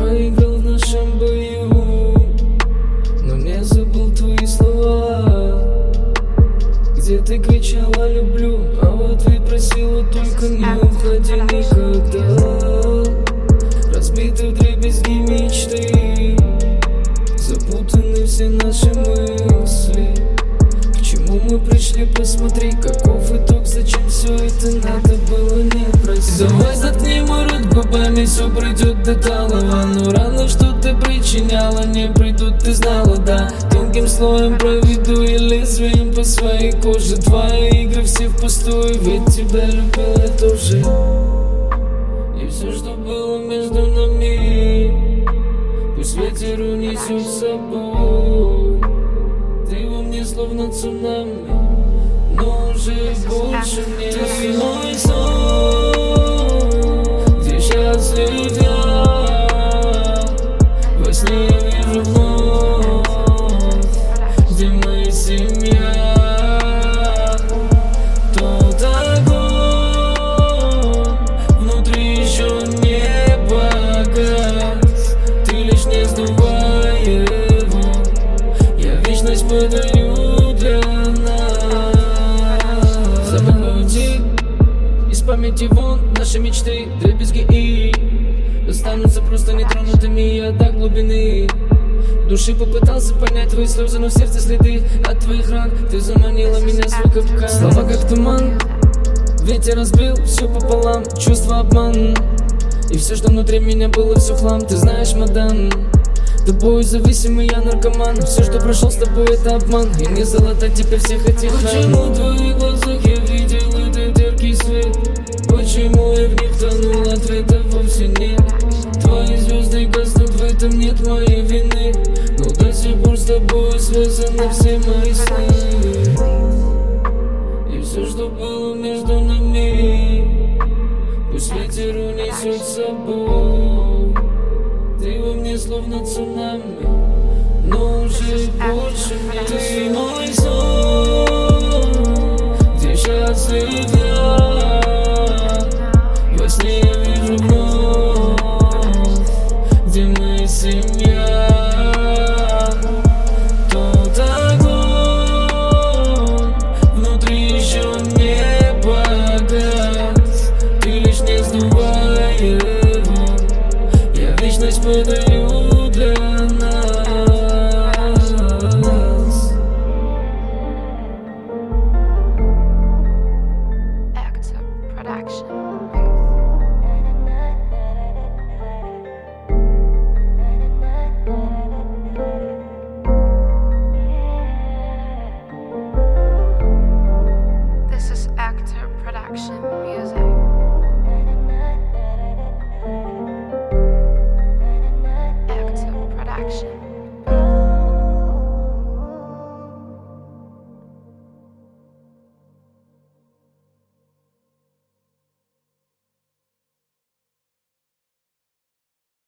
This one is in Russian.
проиграл в нашем бою, но не забыл твои слова, где ты кричала «люблю», а в ответ просила только «не уходи никогда». Разбиты вдребезги мечты, запутаны все наши мысли. К чему мы пришли, посмотри, каков итог, зачем все это надо было, не проси. Давай заткни мой рот губами, все пройдет до талого. Но раны, что ты причиняла, не придут, ты знала, да. Тонким слоем проведу я лезвием по своей коже. Твои игры все впустую, ведь тебя любил я тоже. И все, что было между нами, пусть ветер унесет с собой. Ты во мне словно цунами, но уже больше мне. Ты мой сон, где счастлив я, во сне я вижу вновь, где мы семья. Тот огонь внутри еще не погас, ты лишь не сдувай его, я вечность подарю для нас. Забыть бы уйти из памяти вон наши мечты, дребезги и останутся просто нетронутыми. Я до глубины души попытался понять твои слезы, но в сердце следы от твоих ран. Ты заманила меня в свой капкан. Слова как туман, ветер разбил все пополам, чувство обман. И все, что внутри меня было, все хлам. Ты знаешь, мадам, тобой зависимый я наркоман. Все, что прошел с тобой, это обман. И не залатать теперь всех этих ран. Почему в твоих глазах я видел этот яркий свет? Почему я в них тонул, ответа вовсе нет. Твои звезды гаснут, в этом нет моей вины, но до сих пор с тобой связаны все мои сны. И все, что было между нами, пусть ветер унесет с собой. Ты во мне словно цунами, но уже больше мне. Ты мой сон, где счастлив я, во сне я вижу вновь, где мы семья. Тот огонь внутри еще не погас, ты лишь не сдувай его, я вечность подарю.